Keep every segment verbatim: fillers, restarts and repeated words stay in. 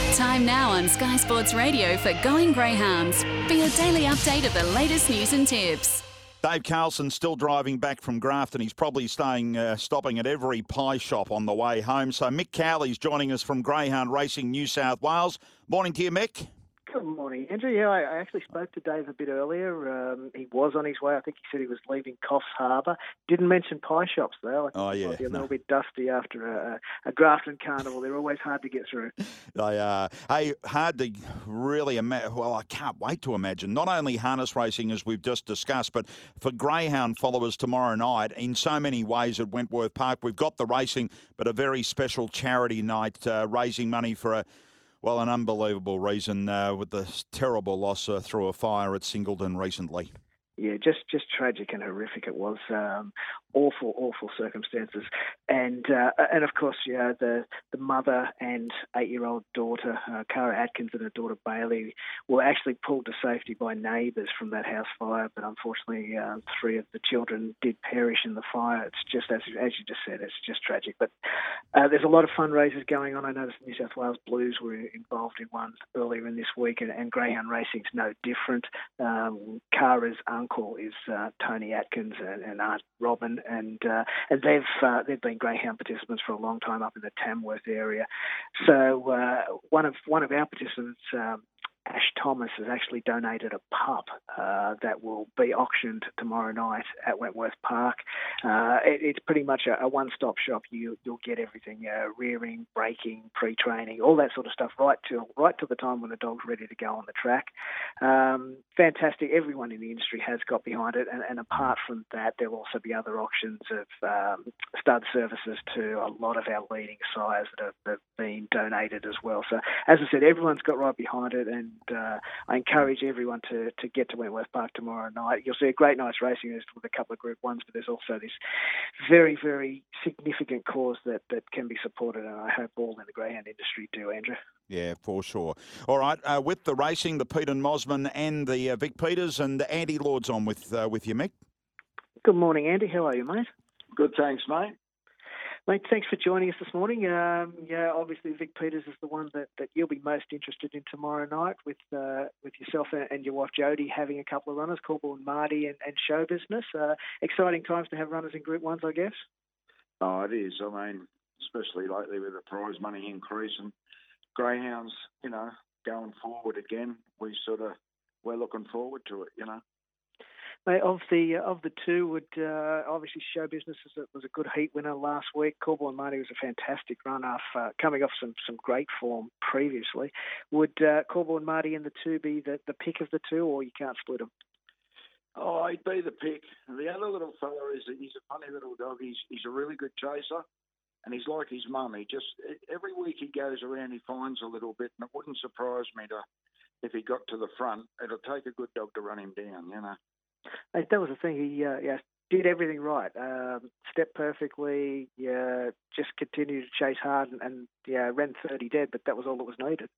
Time now on Sky Sports Radio for Going Greyhounds. For your daily update of the latest news and tips. Dave Carlson still driving back from Grafton. He's probably staying, uh, stopping at every pie shop on the way home. So Mick Cowley's joining us from Greyhound Racing, New South Wales. Morning to you, Mick. Good morning, Andrew. Yeah, I actually spoke to Dave a bit earlier. Um, he was on his way. I think he said he was leaving Coffs Harbour. Didn't mention pie shops, though. I think oh, it yeah. might be a no. little bit dusty after a, a Grafton carnival. They're always hard to get through. They are. Hey, hard to really imagine. Well, I can't wait to imagine. Not only harness racing, as we've just discussed, but for Greyhound followers tomorrow night, in so many ways at Wentworth Park, we've got the racing, but a very special charity night, uh, raising money for a Well, an unbelievable reason uh, with the terrible loss uh, through a fire at Singleton recently. Yeah, just, just tragic and horrific it was. Um, awful, awful circumstances. And, uh, and of course, yeah, the, the mother and eight-year-old daughter, uh, Cara Atkins, and her daughter Bailey, were actually pulled to safety by neighbours from that house fire. But unfortunately, uh, three of the children did perish in the fire. It's just, as, as you just said, it's just tragic. But uh, there's a lot of fundraisers going on. I noticed New South Wales Blues were involved in one earlier in this week, and, and Greyhound Racing's no different. Um, Cara's uncle is uh, Tony Atkins and, and Aunt Robin, and uh, and they've uh, they've been Greyhound participants for a long time up in the Tamworth area. So uh, one of one of our participants, um, Ash Thomas, has actually donated a pup uh, that will be auctioned tomorrow night at Wentworth Park. Uh, it, it's pretty much a, a one-stop shop. You, you'll get everything, uh, rearing, braking, pre-training, all that sort of stuff, right till right till the time when the dog's ready to go on the track. Um, fantastic. Everyone in the industry has got behind it, and, and apart from that, there'll also be other auctions of um, stud services to a lot of our leading sires that have, have been donated as well. So, as I said, everyone's got right behind it, and uh, I encourage everyone to, to get to Wentworth Park tomorrow night. You'll see a great night's racing with a couple of Group Ones, but there's also this very, very significant cause that, that can be supported, and I hope all in the greyhound industry do, Andrew. Yeah, for sure. All right, uh, with the racing, the Pete and Mosman and the uh, Vic Peters and Andy Lord's on with uh, with you, Mick. Good morning, Andy. How are you, mate? Good, thanks, mate. Mate, thanks for joining us this morning. Um, yeah, obviously Vic Peters is the one that, that you'll be most interested in tomorrow night with uh, with yourself and, and your wife Jodie having a couple of runners, Corporal and Marty and, and show business. Uh, exciting times to have runners in Group Ones, I guess. Oh, it is. I mean, especially lately with the prize money increase and greyhounds, you know, going forward again, we sort of, we're looking forward to it, you know. Mate, of the of the two, would uh, obviously show business was a, was a good heat winner last week. Corporal and Marty was a fantastic run off, uh, coming off some, some great form previously. Would uh, Corporal and Marty and the two be the, the pick of the two, or you can't split them? Oh, he'd be the pick. The other little fella is he's a funny little dog. He's he's a really good chaser, and he's like his mum. He just every week he goes around, he finds a little bit, and it wouldn't surprise me to if he got to the front. It'll take a good dog to run him down, you know. Mate, that was the thing. He uh, yeah, did everything right. Um, stepped perfectly. Yeah, just continued to chase hard and, and yeah, ran thirty dead. But that was all that was needed.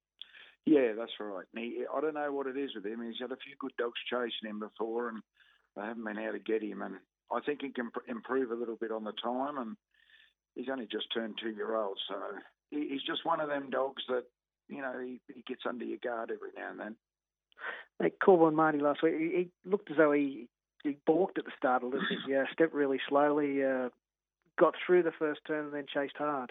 Yeah, that's right. And he, I don't know what it is with him. He's had a few good dogs chasing him before, and they haven't been able to get him. And I think he can pr- improve a little bit on the time. And he's only just turned two year old, so he, he's just one of them dogs that you know he, he gets under your guard every now and then. Like Corporal and Marty last week, he, he looked as though he, he balked at the start a little bit. Yeah, stepped really slowly, uh, got through the first turn and then chased hard.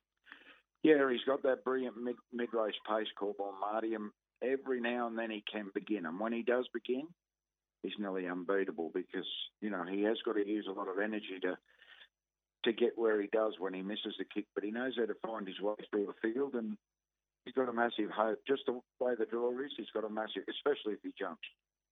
Yeah, he's got that brilliant mid, mid-race pace, Corporal and Marty, and every now and then he can begin. And when he does begin, he's nearly unbeatable because, you know, he has got to use a lot of energy to to get where he does when he misses the kick, but he knows how to find his way through the field, and he's got a massive hope. Just the way the draw is, he's got a massive, especially if he jumps.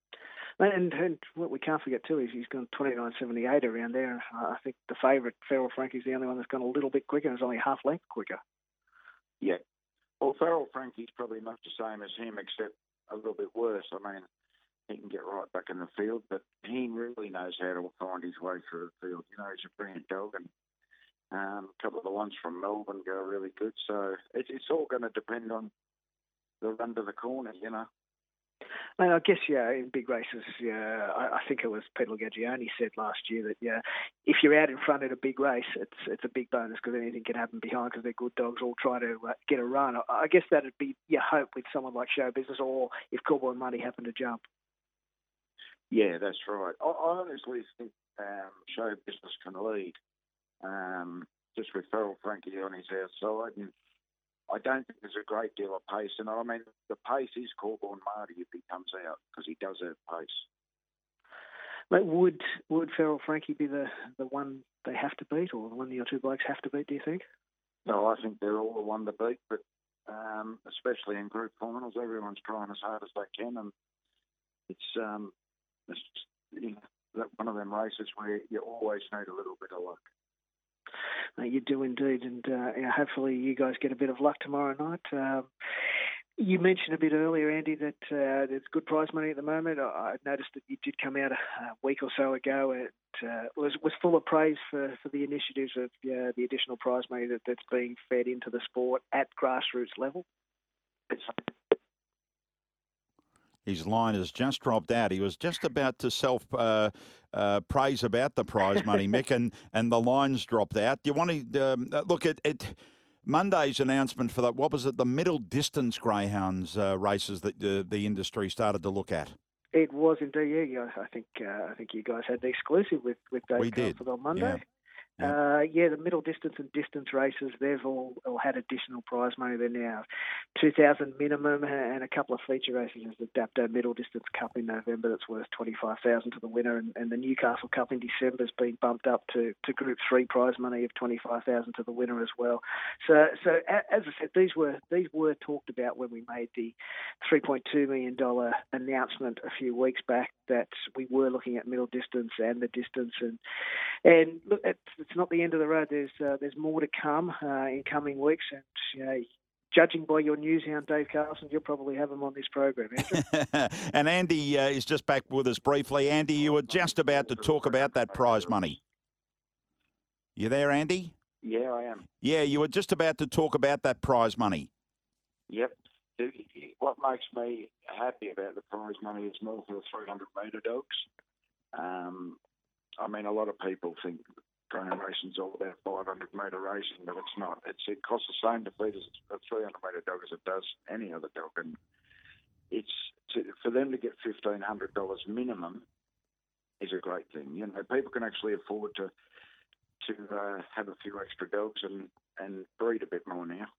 And, and what we can't forget too is he's gone twenty-nine seventy-eight around there. Uh, I think the favourite, Feral Frankie's the only one that's gone a little bit quicker, and it's only half length quicker. Yeah. Well, Feral Frankie's probably much the same as him, except a little bit worse. I mean, he can get right back in the field, but he really knows how to find his way through the field. You know, he's a brilliant dog, and um, a couple of the ones from Melbourne go really good. So it's, it's all going to depend on the run to the corner, you know. And I guess, yeah, in big races, yeah, I, I think it was Peter Gagioni said last year that, yeah, if you're out in front in a big race, it's it's a big bonus because anything can happen behind because they're good dogs all try to uh, get a run. I, I guess that'd be your hope with someone like Show Business, or if Cowboy Money happened to jump. Yeah, that's right. I, I honestly think um, Show Business can lead, um, just with Feral Frankie on his outside. And I don't think there's a great deal of pace. And I mean, the pace is Corborn Marty if he comes out, because he does have pace. But would would Feral Frankie be the, the one they have to beat, or the one your two blokes have to beat, do you think? No, I think they're all the one to beat, but um, especially in group finals, everyone's trying as hard as they can, and it's, um, it's you know, one of them races where you always need a little bit of luck. Uh, you do indeed, and uh, yeah, hopefully you guys get a bit of luck tomorrow night. Um, you mentioned a bit earlier, Andy, that uh, there's good prize money at the moment. I, I noticed that you did come out a, a week or so ago and uh, was was full of praise for, for the initiatives of uh, the additional prize money that, that's being fed into the sport at grassroots level. His line has just dropped out. He was just about to self uh, uh, praise about the prize money, Mick, and, and the line's dropped out. Do you want to um, look at it? Monday's announcement for that, what was it, the middle distance greyhounds uh, races that the, the industry started to look at? It was indeed, yeah. I think uh, I think you guys had the exclusive with, with Dave we did. on Monday. Yeah. Yeah. Uh, yeah, the middle distance and distance races, they've all, all had additional prize money. They're now two thousand minimum, and a couple of feature races. There's the Dapto Middle Distance Cup in November that's worth twenty-five thousand to the winner, and, and the Newcastle Cup in December has been bumped up to, to Group Three prize money of twenty-five thousand to the winner as well. So, so as I said, these were these were talked about when we made the three point two million dollars announcement a few weeks back, that we were looking at middle distance and the distance, and and look, it's, it's not the end of the road. There's uh, there's more to come uh, in coming weeks, and you know, judging by your newshound Dave Carlson, you'll probably have him on this program, Andrew. And Andy uh, is just back with us briefly. Andy, you were just about to talk about that prize money. You there, Andy? Yeah, I am. Yeah, you were just about to talk about that prize money. Yep. What makes me happy about the prize money is more for the three hundred metre dogs. Um, I mean, a lot of people think greyhound racing's all about five hundred metre racing, but it's not. It's, it costs the same to feed a three hundred metre dog as it does any other dog, and it's to, for them to get fifteen hundred dollars minimum is a great thing. You know, people can actually afford to to uh, have a few extra dogs and, and breed a bit more now.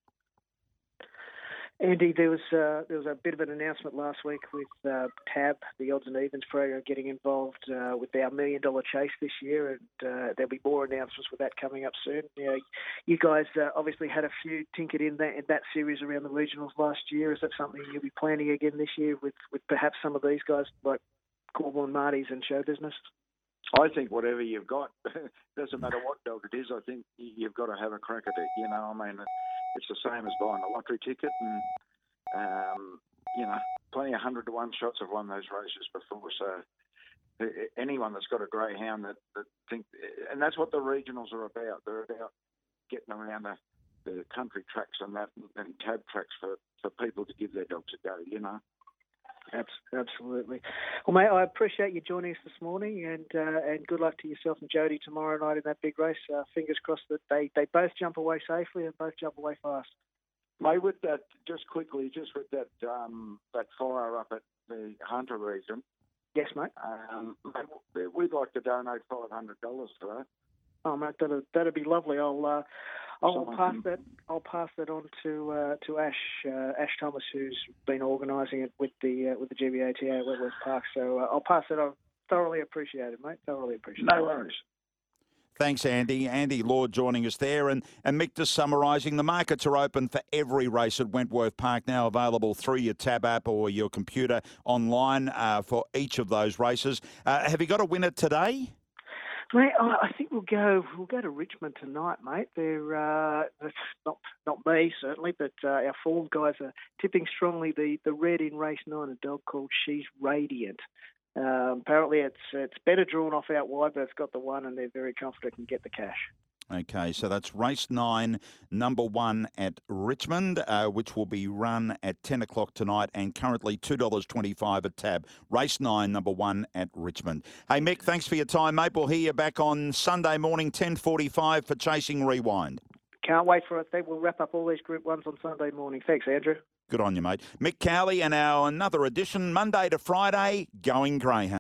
Andy, there was uh, there was a bit of an announcement last week with uh, Tab, the odds and evens program, getting involved uh, with our million dollar chase this year, and uh, there'll be more announcements with that coming up soon. You know, you guys uh, obviously had a few tinkered in that in that series around the regionals last year. Is that something you'll be planning again this year with, with perhaps some of these guys like Corborn Marty's and Show Business? I think whatever you've got, doesn't matter what dog it is, I think you've got to have a crack at it. You know, I mean, it's the same as buying a lottery ticket, and, um, you know, plenty of hundred to one shots have won those races before. So anyone that's got a greyhound that, that think, and that's what the regionals are about. They're about getting around the, the country tracks and that, and tab tracks for, for people to give their dogs a go, you know. Absolutely. Well, mate, I appreciate you joining us this morning, and uh, and good luck to yourself and Jody tomorrow night in that big race. Uh, fingers crossed that they, they both jump away safely and both jump away fast. Mate, with that, just quickly, just with that um, that fire up at the Hunter region. Yes, mate. Um, mate, we'd like to donate five hundred dollars for that. Oh, mate, that'd that'd be lovely. I'll uh, I'll Someone pass can... that I'll pass that on to uh, to Ash uh, Ash Thomas, who's been organising it with the uh, with the G B A T A at Wentworth Park. So uh, I'll pass it on. Thoroughly appreciate it, mate. Thoroughly appreciate it. No worries. Thanks, Andy. Andy Lord joining us there. And, and Mick, just summarising, the markets are open for every race at Wentworth Park, now available through your Tab app or your computer online uh, for each of those races. Uh, have you got a winner today? Mate, I think we'll go. We'll go to Richmond tonight, mate. They're uh, not not me certainly, but uh, our form guys are tipping strongly. The the red in race nine, a dog called She's Radiant. Um, apparently, it's it's better drawn off out wide, but it's got the one, and they're very confident it can get the cash. Okay, so that's race nine, number one at Richmond, uh, which will be run at ten o'clock tonight and currently two dollars twenty-five a tab. Race nine, number one at Richmond. Hey, Mick, thanks for your time, mate. We'll hear you back on Sunday morning, ten forty-five for Chasing Rewind. Can't wait for it. Then we'll wrap up all these Group ones on Sunday morning. Thanks, Andrew. Good on you, mate. Mick Cowley and our another edition, Monday to Friday, Going Greyhound.